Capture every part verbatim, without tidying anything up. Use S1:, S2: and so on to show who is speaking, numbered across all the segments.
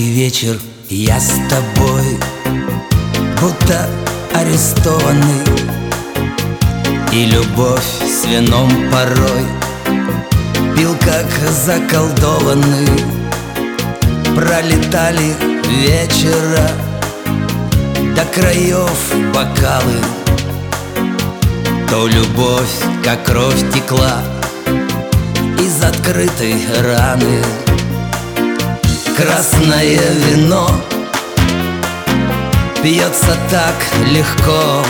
S1: Каждый вечер я с тобой будто арестованный, и любовь с вином порой пил как заколдованный. Пролетали вечера до краев бокалы, то любовь как кровь текла из открытой раны. Красное вино пьется так легко,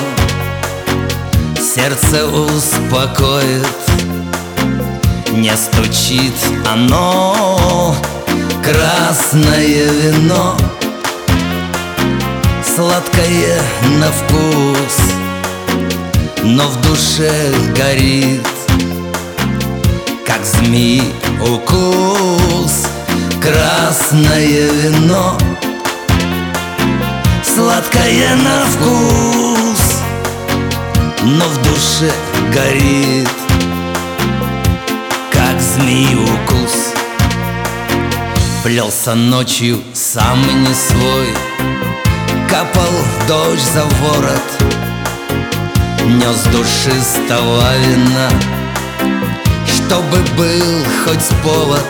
S1: сердце успокоит, не стучит оно. Красное вино сладкое на вкус, но в душе горит, как змеи укус. Красное вино сладкое на вкус, но в душе горит, как змеи укус. Плелся ночью сам не свой, капал дождь за ворот, нес душистого вина, чтобы был хоть повод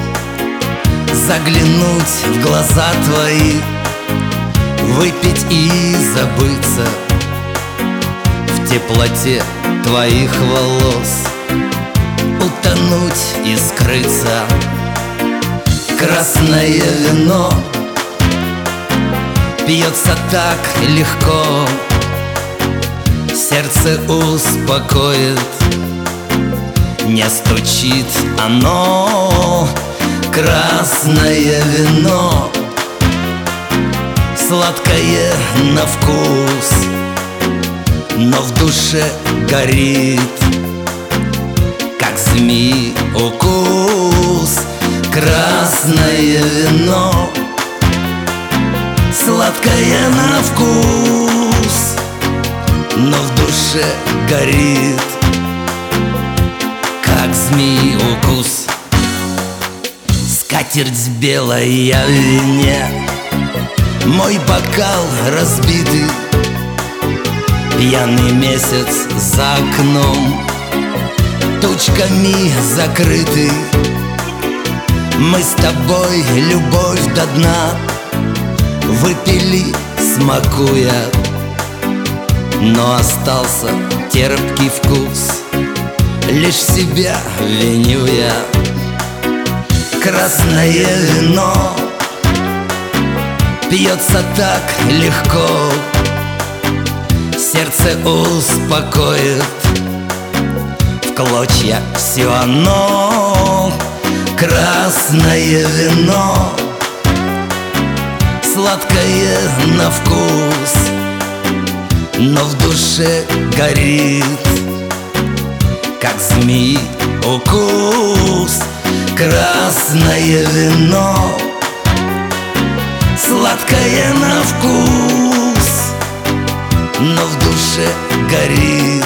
S1: заглянуть в глаза твои, выпить и забыться в теплоте твоих волос, утонуть и скрыться. Красное вино пьется так легко, сердце успокоит, не стучит оно. Красное вино сладкое на вкус, но в душе горит, как змеи укус. Красное вино сладкое на вкус, но в душе горит, как змеи укус. Скатерть белая в вине, мой бокал разбитый, пьяный месяц за окном, тучками закрытый. Мы с тобой любовь до дна выпили, смакуя, но остался терпкий вкус, лишь себя виню я. Красное вино пьется так легко, сердце успокоит, в клочья все оно. Красное вино сладкое на вкус, но в душе горит, как змеи укус. Красное вино сладкое на вкус, но в душе горит,